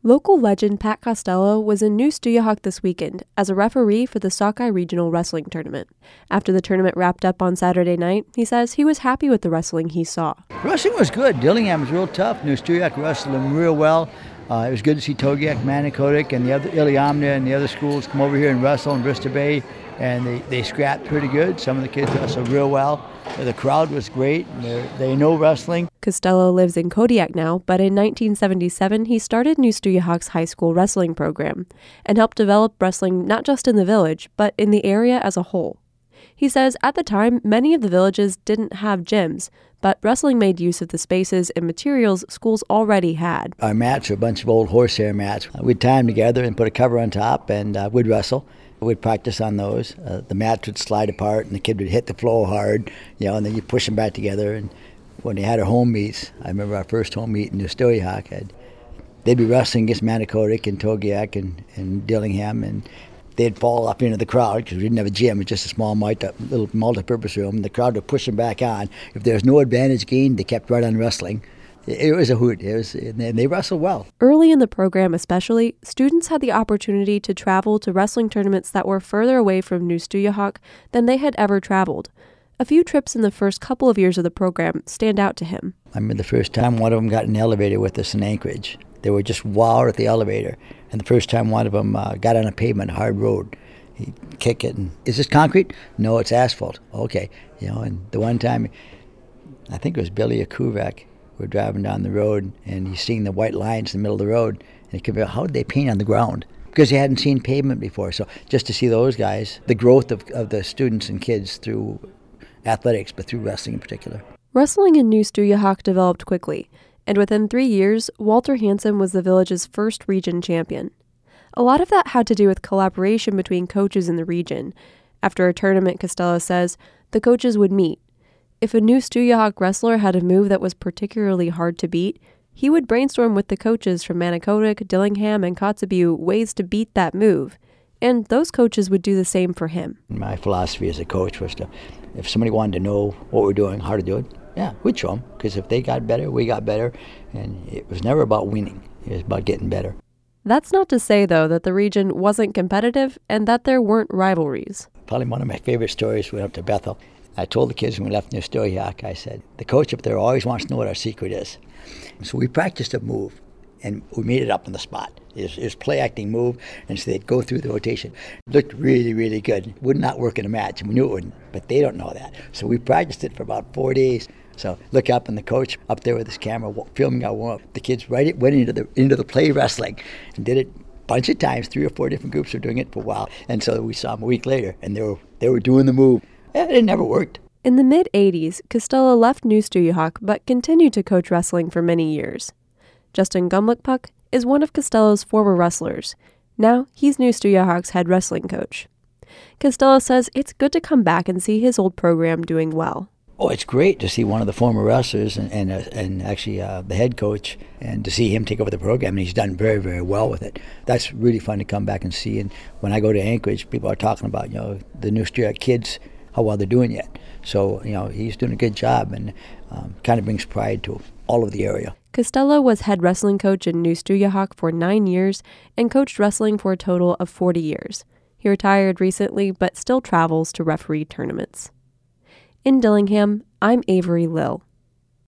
Local legend Pat Costello was in New Stuyahok this weekend as a referee for the Sockeye Regional Wrestling Tournament. After the tournament wrapped up on Saturday night, he says he was happy with the wrestling he saw. Wrestling was good. Dillingham was real tough. New Stuyahok wrestled them real well. It was good to see Togiak, Manicodic, and the other Iliamna and the other schools come over here and wrestle in Bristol Bay, and they scrapped pretty good. Some of the kids wrestled real well. The crowd was great. They know wrestling. Costello lives in Kodiak now, but in 1977 he started New Stuyahok's high school wrestling program and helped develop wrestling not just in the village, but in the area as a whole. He says at the time, many of the villages didn't have gyms, but wrestling made use of the spaces and materials schools already had. Our mats are a bunch of old horsehair mats. We'd tie them together and put a cover on top, and we'd wrestle. We'd practice on those. The mats would slide apart, and the kid would hit the floor hard, and then you push them back together. And when they had our home meets, I remember our first home meet in New Stuyahok, they'd be wrestling against Manicodic and Togiak and Dillingham, and they'd fall up into the crowd because we didn't have a gym. It was just a small little multi-purpose room. And the crowd would push them back on. If there was no advantage gained, they kept right on wrestling. It was a hoot. And they wrestled well. Early in the program especially, students had the opportunity to travel to wrestling tournaments that were further away from New Stuyahok than they had ever traveled. A few trips in the first couple of years of the program stand out to him. I remember the first time one of them got in an elevator with us in Anchorage. They were just wild at the elevator. And the first time one of them got on a pavement, hard road, he'd kick it. And, is this concrete? No, it's asphalt. Okay. And the one time, I think it was Billy Akuvak, we were driving down the road, and he's seeing the white lines in the middle of the road. And he could be, how did they paint on the ground? Because he hadn't seen pavement before. So just to see those guys, the growth of the students and kids through athletics, but through wrestling in particular. Wrestling in New Stuyahok developed quickly, and within 3 years, Walter Hansen was the village's first region champion. A lot of that had to do with collaboration between coaches in the region. After a tournament, Costello says, the coaches would meet. If a New Stuyahok wrestler had a move that was particularly hard to beat, he would brainstorm with the coaches from Manicodic, Dillingham, and Kotzebue ways to beat that move. And those coaches would do the same for him. My philosophy as a coach was if somebody wanted to know what we're doing, how to do it, we'd show them. Because if they got better, we got better. And it was never about winning. It was about getting better. That's not to say, though, that the region wasn't competitive and that there weren't rivalries. Probably one of my favorite stories, we went up to Bethel. I told the kids when we left New Stuyahok, I said, the coach up there always wants to know what our secret is. So we practiced a move, and we made it up on the spot. It was play-acting move, and so they'd go through the rotation. It looked really, really good. It would not work in a match, and we knew it wouldn't, but they don't know that. So we practiced it for about 4 days. So look up, and the coach up there with his camera filming our warm-up. The kids went into the play wrestling and did it a bunch of times. 3 or 4 different groups were doing it for a while, and so we saw them a week later, and they were doing the move. It never worked. In the mid-'80s, Costello left New Stuyahok but continued to coach wrestling for many years. Justin Gumlickpuck is one of Costello's former wrestlers. Now he's New Stuyahok's head wrestling coach. Costello says it's good to come back and see his old program doing well. Oh, it's great to see one of the former wrestlers and actually the head coach, and to see him take over the program, and he's done very, very well with it. That's really fun to come back and see. And when I go to Anchorage, people are talking about the New Stuyahok kids, how well they're doing yet. So, he's doing a good job, and kind of brings pride to all of the area. Costello was head wrestling coach in New Stuyahok for 9 years and coached wrestling for a total of 40 years. He retired recently, but still travels to referee tournaments. In Dillingham, I'm Avery Lill.